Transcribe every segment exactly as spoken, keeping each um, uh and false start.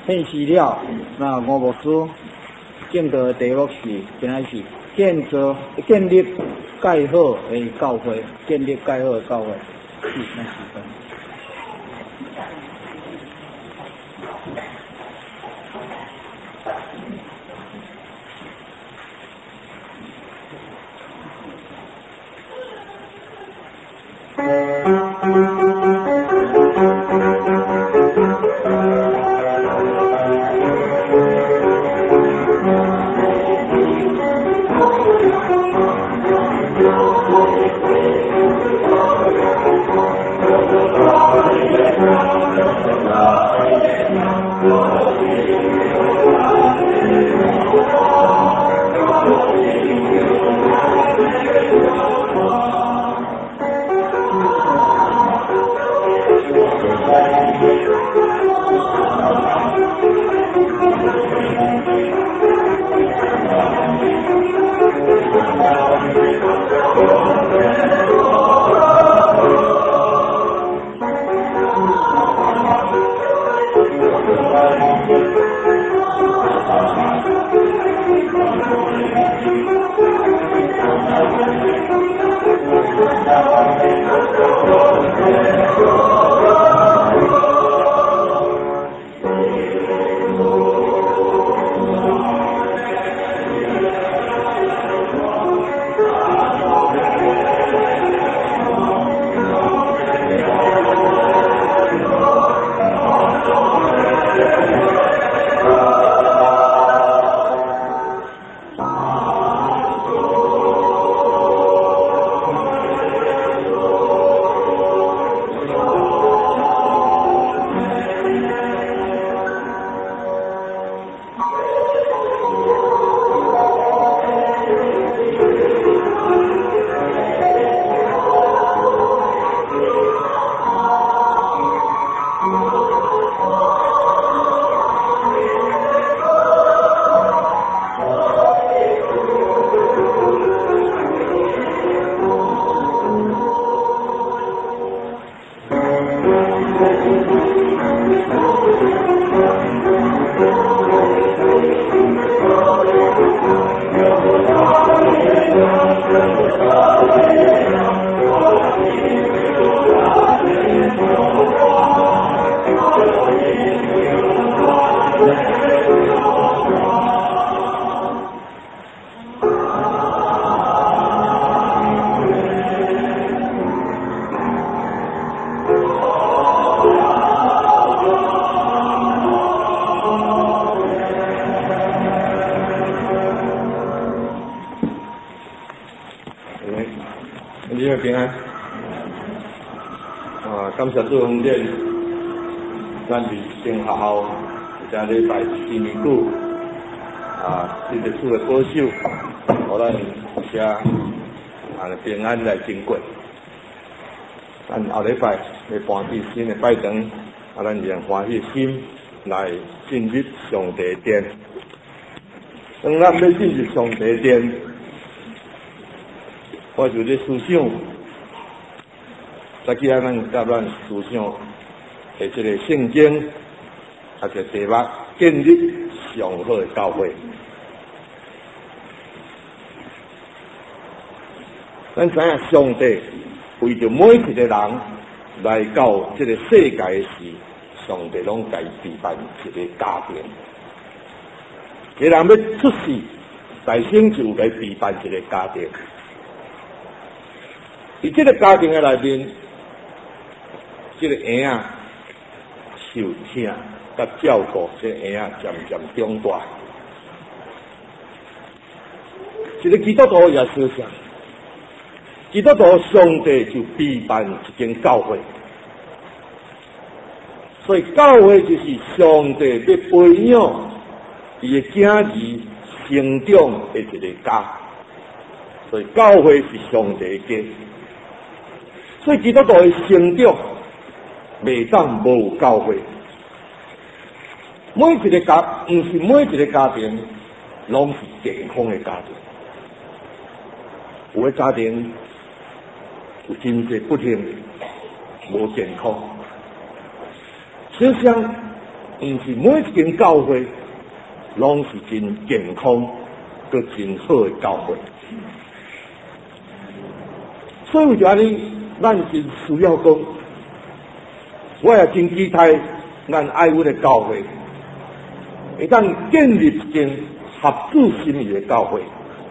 献诗了，那吴牧师敬道的题目是，今仔是建造建立盖好的教会，建立盖好的教会。是，那时分。 平安啊！感谢主恩典，咱伫新学校这礼拜第二句啊，这个主的保守，互咱这啊平安来经过。咱后礼拜要搬去新的拜堂，啊，咱就欢喜心来进入上帝殿。当咱要进入上帝殿，我就咧思想。再去啊，咱甲咱思想的这个圣经，啊，就题目建立上好的教会。咱知影上帝为着每一个人来到这个世界的时，上帝拢家备办一个家庭。一个人要出世，大生就该备办一个家庭。在这个家庭的内面，这个婴仔受疼甲照顾，这个婴仔渐渐长大。一个基督徒也是这样，基督徒上帝就备办一间教会，所以教会就是上帝要培养伊的囝儿成长的一个家，所以教会是上帝的家。所以基督徒的成长袂当无有教会。每一个家，毋是每一个家庭拢是健康的家庭。有的家庭有真济不幸，无健康。就像毋是每一间教会拢是真健康、佮真好的教会。所以就安尼，咱真需要讲，我也真期待咱爱阮的教会会当建立一间合主心意的教会，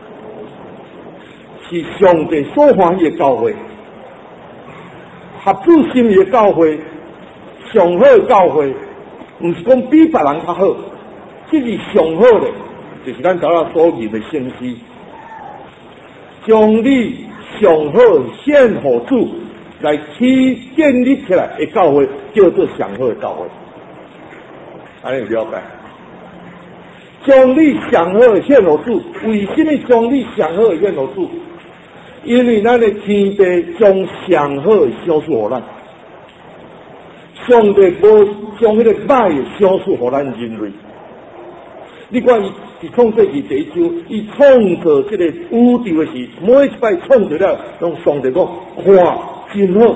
是上帝所欢喜的教会。合主心意的教会，上好的教会，毋是讲比别人较好，这是上好的，就是咱今仔所言的先知，将你上好献互主来去建立起来的教会，叫做上好的教会。安尼有了解？将你上好献互主，为什么将你上好献互主？因为咱的天地将上好销售互咱，上帝无将迄个歹的销售互咱人类。你看伊伫创世纪第一章，伊创造这个宇宙的时，每一摆创造了，用上帝讲看真好，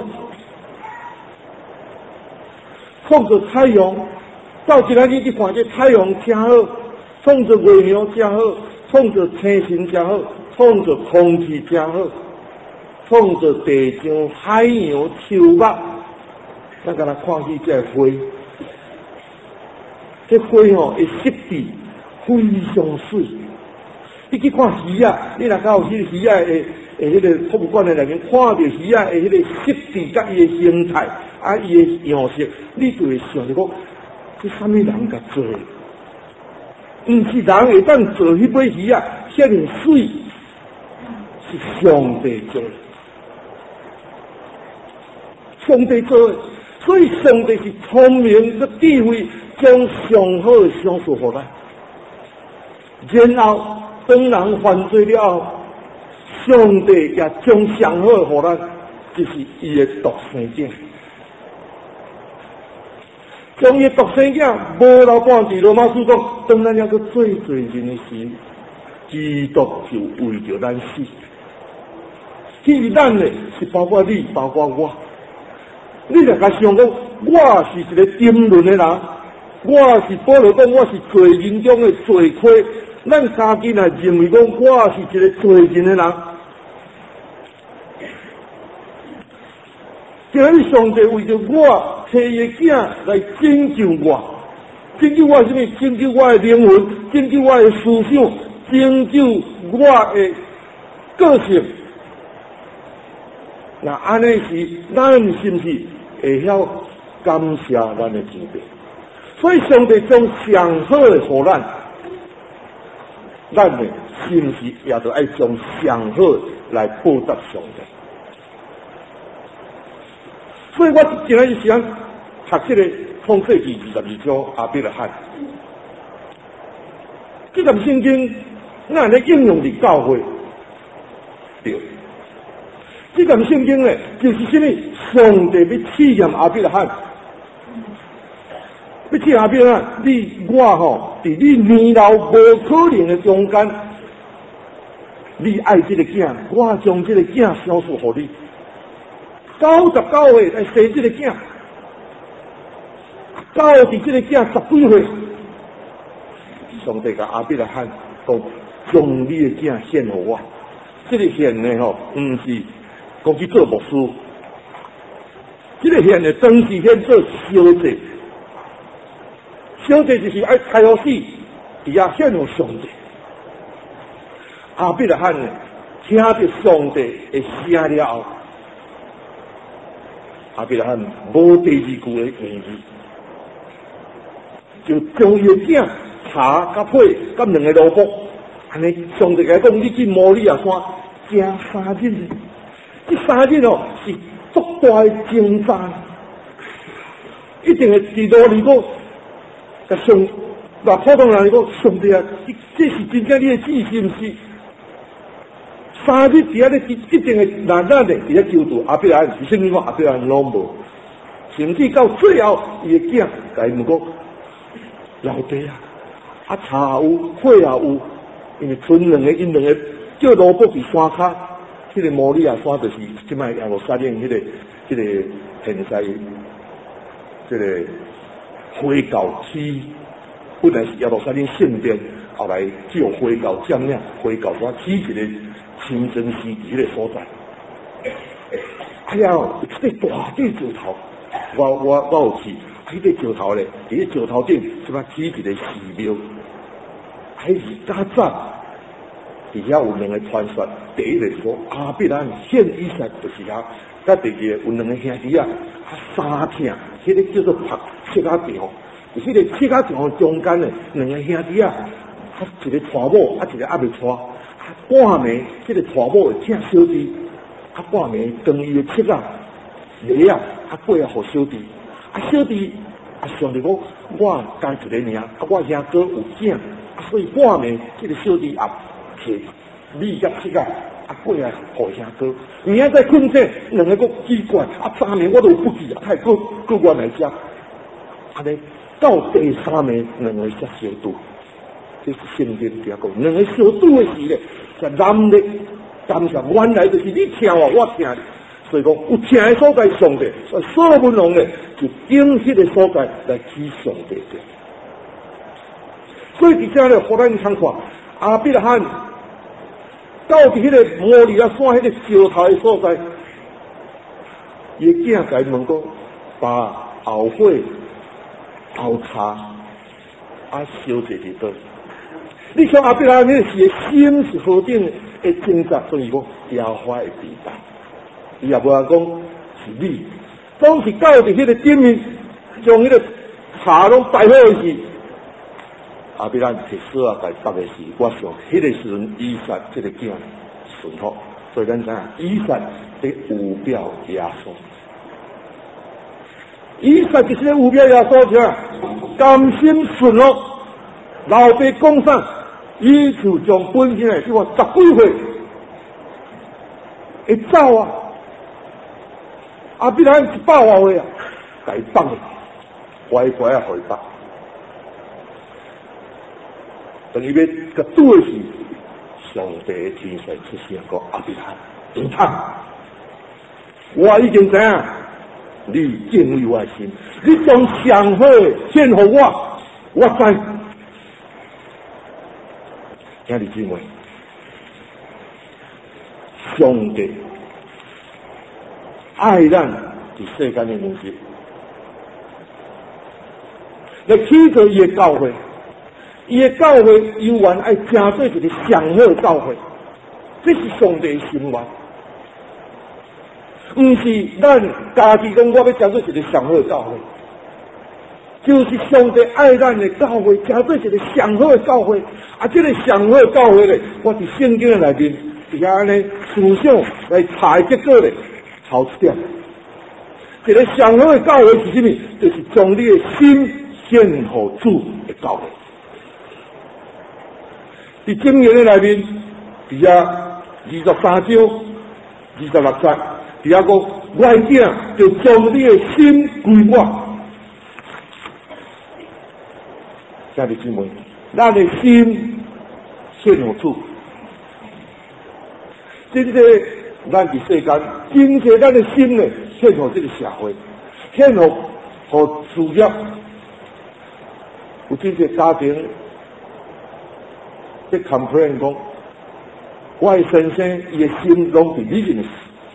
创造太阳，到今仔日你看这太阳真好，创造月亮真好，创造星星真好，创造空气真好，创造地上海洋树木，咱甲咱看起这花，这花吼会湿地。非常水，你去看鱼啊，你若到迄个鱼啊诶诶，迄个博物馆诶内面看到鱼啊诶，迄个质地甲伊诶形态啊，伊诶样式，你就会想着讲，这什么人甲做？毋是人会当做迄尾鱼啊，遮尔水，是上帝做的，上帝做的，所以上帝是聪明的智慧，将上好的享受互咱。然后，当人犯罪了后，上帝也将上好互咱，就是伊的独生子，将伊的独生子无留半字。罗马书讲，当咱要去最罪人的时，基督就为着咱死。迄咱呢是包括你，包括我。你若甲想讲，我是一个沉沦的人，我是保罗讲，我是罪人中的罪魁。咱家己若认为讲我是一个罪人的人，今日上帝为着我替伊的囝来拯救我，拯救我什么？拯救我的灵魂，拯救我的思想，拯救我的个性。那安尼时，咱是毋是会晓感谢咱的上帝？所以上帝将上好的互咱。咱呢，是毋是也着爱将上好来报答上帝？所以我今仔日想读这个创世纪二十二章亚伯拉罕，这段圣经咱咧应用伫教会，对。这段圣经呢，就是什么？上帝要试验亚伯拉罕。要去阿边啊！你我吼，伫你年老无可能的中间，你爱这个囝，我将这个囝销售给你。九十九岁来生这个囝，到伫这个囝十几岁，上帝甲阿伯拉罕讲，将你的囝献给我。这个献呢吼，毋是讲去做牧师，这个献呢，当时献做烧祭。小弟就是爱开好死，伫遐献互上帝。亚伯拉罕呢，听到上帝的声了后，亚伯拉罕无第二句的言语，就将伊的囝茶甲配甲两个萝卜，安尼上帝甲讲，你去摩利亚山食三日，这三日哦是足大的征战，一定会伫路里个。甲上，那普通人来讲，上帝啊，这是真正你的旨意是毋是？三日伫遐咧，一定会难难的伫遐求助阿伯拉罕，是甚物讲阿伯拉罕拢无，甚至到最后，伊的囝甲伊问讲，老弟啊，啊茶有，火也有，因为剩两个，因两个叫萝卜伫山骹，迄、那个摩利亚山就是即摆耶路撒冷迄个，迄、那个现在，即、这个。 回教起本来是耶路撒冷圣殿，后来就回教将领回教我起一个清真寺迄个所在。哎呀，这个大地石头，我我我有去，迄个石头咧，伫个石头顶即摆起一个寺庙，还是较早。底下有两个传说，第一个说阿必兰献以撒就是遐，甲第二个有两个兄弟啊，三听，迄、那个叫做拍七甲场，迄个七甲场中间的两个兄弟啊，啊一个娶某，啊一个还未娶，啊半暝，这个娶某会请小弟，啊半暝当伊的七仔礼啊，啊过来互小弟，啊小弟啊想着讲我干一个尔，啊我兄哥有囝，啊所以半暝这个小弟啊。米甲七甲啊过来互兄哥，明仔再困醒，两个个奇怪，啊三暝我都不记啊，太过过我来遮，安尼到第三暝两个才相拄，这是圣经底下讲，两个相拄的时咧，是男的感谢，原来就是你听我，我听你，所以讲有听的所在上帝，所以所有文龙咧就经迄个所在来起上帝的，所以伫遮咧，互咱通看阿必拉罕。到伫迄个摩利亚山迄个石头的所在，伊囝甲伊问讲，把后悔、后叉啊烧者伫倒。你像阿必拉罕迄个是心是何等的挣扎，所以讲摇花的地带，伊也无人讲是你，总是到伫迄个顶面，将迄个茶拢摆好去。阿必拉罕提说啊，甲答的是，我想迄个时阵以撒这个囝顺服，所以咱知影以撒的有表耶稣，以撒就是个有表耶稣者，甘心顺服，老爸讲啥，伊就将本身的，即话十几岁会走啊，阿必拉罕一百外岁啊，甲伊放去，乖乖啊，互伊放。等于要甲拄的是上帝的天使出现个阿必拉罕，唔通！我已经知影，你敬畏我的心，你将上好献给我，我知。兄弟姊妹，上帝爱咱伫世间的目的，来起着伊的教会。伊的教会永远爱成做一个上好的教会，这是上帝的心愿，唔是咱家己讲我要成做一个上好的教会，就是上帝爱咱的教会，成做一个上好的教会。啊，这个上好的教会咧，我伫圣经的内面，伫遐安尼思想来查结果咧，头一点，一个上好的教会是什么？就是将你的心献给主的教会。伫经言的内面，伫遐二十三章二十六节，伫遐讲，我的囝就将你的心归我。兄弟姊妹，咱的心献给主，真正咱伫世间，真正咱的心呢，献给这个社会，献给给事业，有真正家庭。在 complain 讲，我的先生伊的心拢伫你认识，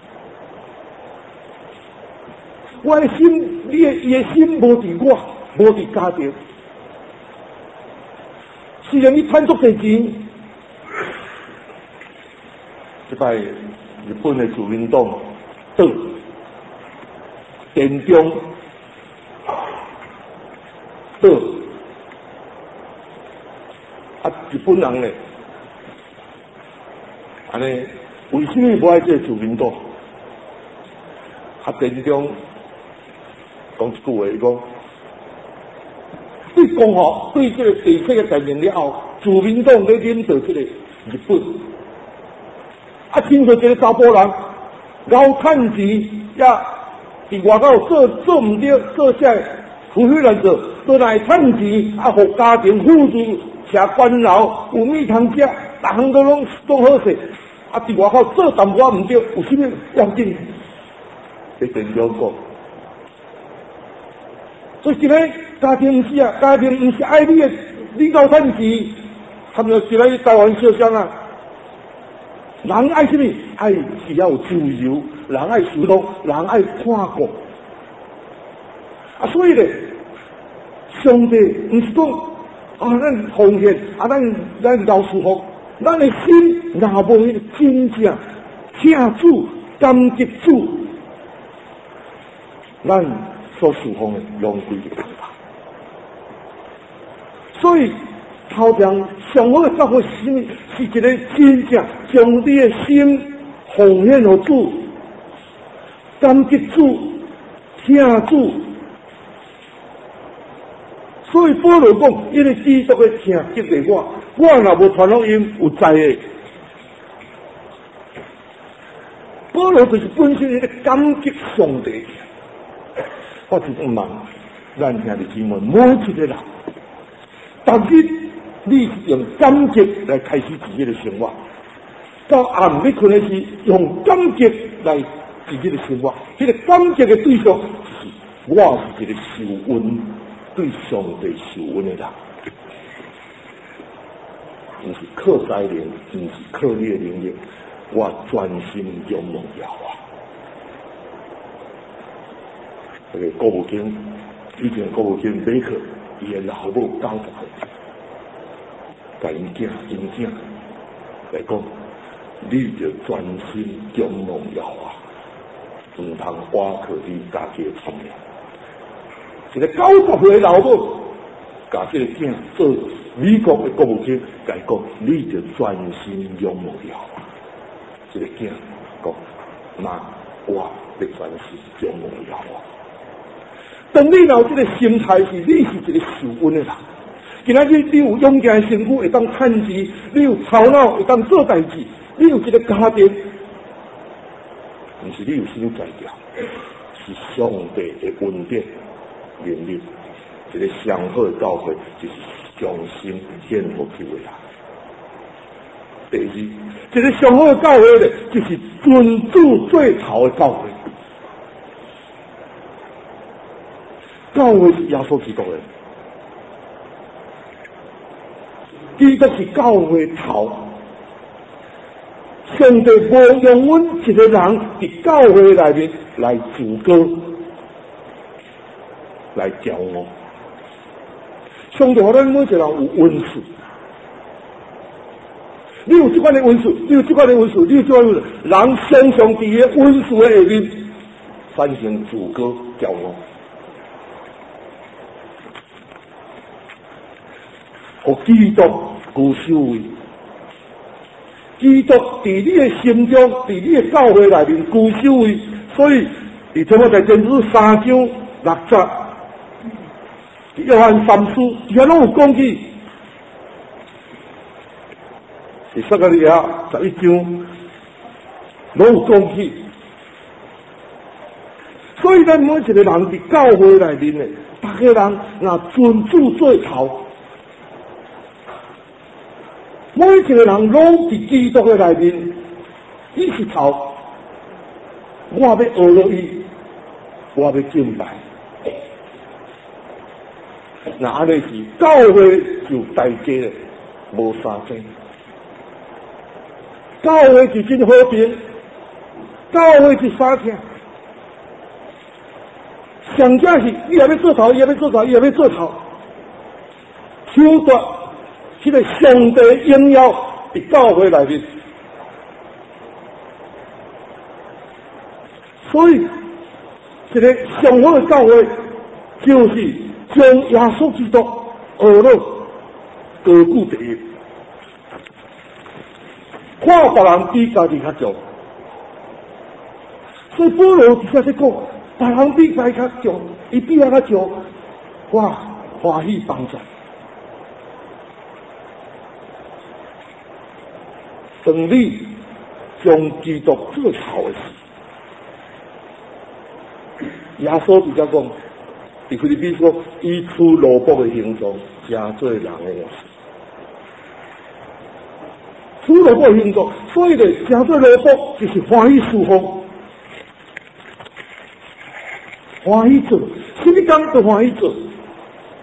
我的心，你的伊的心无伫我，无伫家庭。虽然你赚足侪钱，这摆日本的自民党倒，田中倒。啊，日本人咧，安尼为什么不爱这自民党？啊，田中讲一句话，伊讲对共和对这个地区的阵营了后，自民党咧领导这个日本，啊，亲像一个查甫人，熬趁钱也伫外口做做唔对，做啥胡许乱做，都来趁钱啊，互家庭付出。吃官劳有米通食，逐项都拢做好势，啊！伫外口做淡薄唔对，有啥物要紧？这田中讲，所以今日家庭是啊，家庭不是爱你的，你搞趁钱，他们就起来台湾烧香啊。人爱什么？爱是要有自由，人爱受动，人爱看顾。啊，所以咧，上帝不是讲啊，咱奉献啊，咱咱老舒服，咱的心若无迄个真正听主、感激主，咱所侍奉的拢归于空吧。所以头前上好的教会是什么？是一个真正将你的心奉献给主，感激主，听主。所以保罗讲，因为基督的听激励我，我若无传福音，有灾的。保罗就是本身一个感激上帝。我就唔问，咱兄弟姊妹每一个人，逐日你是用感激来开始自己的生活，到暗你困的时用感激来自己的生活。这个感激的对象就是我是一个受恩。对上帝受恩的人，不是靠灾灵，不是靠你的能力，我专心仰望耶和华。这个国务卿以前国务卿马克，伊的老母九十岁，甲因囝因囝来讲，你就专心仰望耶和华，唔通挖靠你家己的聪明。一个九十岁的老母，甲这个囝做美国的国务卿，甲伊讲，你就专心仰望耶和华。这个囝讲，妈，我要专心仰望耶和华。当你有这个心态是，你是一个受恩的人。今仔日你有勇健的身躯，会当趁钱；你有头脑，会当做代志；你有一个家庭，不是你有心才调，是上帝的恩典。能力，一个上好的教会就是将心献给主的人。第二，一个上好的教会呢，就是尊主最头的教会。教会是耶稣基督的，基督是教会头。上帝无用阮一个人伫教会内面来自高。来教我，上帝互咱每一个人有温数，你有这款的温数，你有这款的温数，你有这款的温数，人常常伫个温数的下面产生自高教我，互基督居首位，基督伫你的心中，伫你的教会内面居首位，所以伫提摩太前书三章六节。约翰三书，遐拢有讲起，是撒迦利亚十一章，拢有讲起。所以咱每一个人伫教会内面咧，逐个人若尊主做头，每一个人拢伫基督的内面，伊是头，我要学落伊，我要敬拜。那安尼是教会就大家咧，无三争。教会是真和平，教会是三听。上者是伊也要做头，伊也要做头，伊也要做头，抢夺这个上帝荣耀伫教会内面。所以，一个上好的教会就是。将耶稣基督学了高举第一，看别人比家己较强，所以保罗直接在讲，别人比家己较强，伊比遐较强，我欢喜帮助。当你将基督做头的时，耶稣直接讲。伫菲律宾说，伊出萝卜的形状，真做人的样式。出萝卜的形状，所以咧，真做萝卜就是欢喜侍奉，欢喜做，什么工都欢喜做。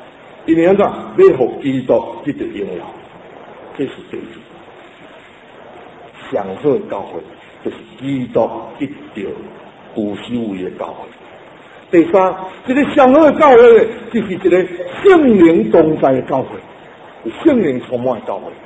因为安怎要互基督得到荣耀，这是第一。上好的教会就是基督得到有修为的教会。第三，一个上好的教会就是一个圣灵同在的教会，圣灵充满的教会。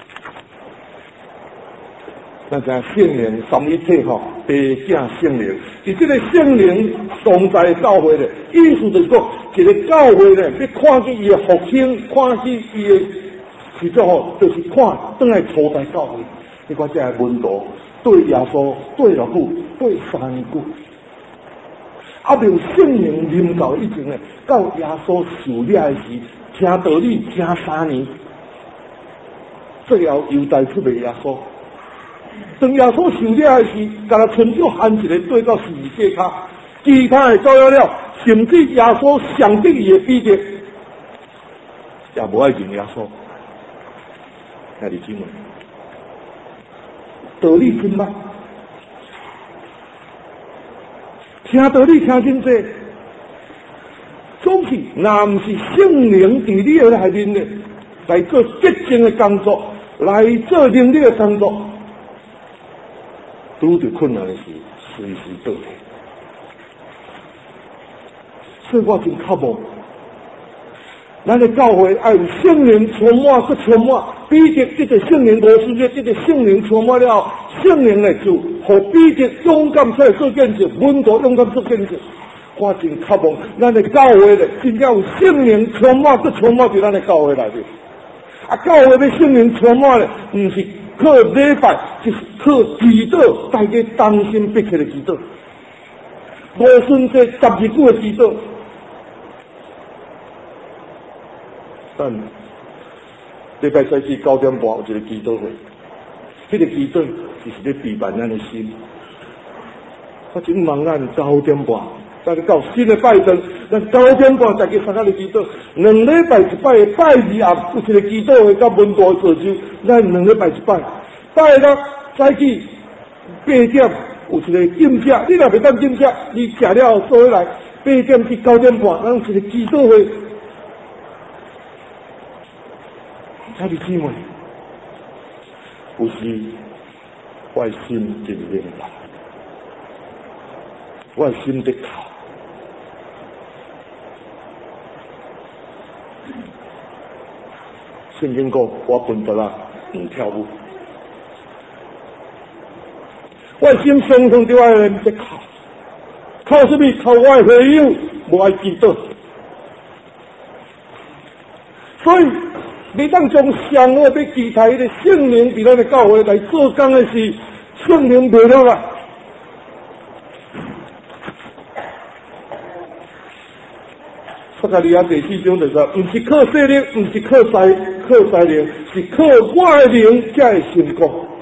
咱知影圣灵三一体吼，父子圣灵，伫这个圣灵同在的教会咧，意思就是讲，一个教会咧，要看见伊的复兴，看见伊的其实吼，就是看转来初代教会。你看这个门徒对耶稣对偌久，对三年久，啊，没有圣灵临到以前咧，到耶稣受掠的时，听道理听三年，最后犹大出卖耶稣。当耶稣受掠的时，甲他伸手hand一个对到十字架骹，其他的照了了，甚至耶稣上帝伊的彼得，也无爱认耶稣。兄弟姊妹，道理真歹，听道理听真济，总是若毋是圣灵伫你的内面咧，来做洁净的工作，来做灵力的工作。拄着困难的时，随时倒退。所以我真渴望，咱的教会要有圣灵充满，去充满。彼得这个圣灵无事咧，这个圣灵充满了，圣灵来做，互彼得勇敢出来做见证，门徒勇敢做见证。我真渴望，咱的教会咧，真正有圣灵充满，去充满伫咱的教会内面。啊，教会的圣灵充满咧，毋是靠礼拜，就是靠祈祷，大家当心迫切的祈祷，无顺这十二句的祈祷。但礼拜三四九点半有一个祈祷会，迄、那个祈祷就是咧陪伴咱的心。我真茫咱九点半，大家到新的拜登，咱九点半大家参加的祈祷，两礼拜一拜的拜二暗有一个祈祷会，甲文大做酒，咱两礼拜一拜。拜六早起八点有一个禁食，你若袂当禁食，你食了后坐起来，八点至九点半，咱有一个祈祷会。兄弟姊妹，有时我的心真明白，我的心在哭。圣经讲，我笨得啦，唔跳舞。我的心常常对我的人在哭，哭什么？哭我的朋友无爱祈祷。所以，你当将上好要期待迄个圣灵伫咱的教会来做工的时，圣灵袂了啦。撒迦利亚第四章就说，毋是靠势力，毋是靠才靠才灵，是靠我的灵才会成功。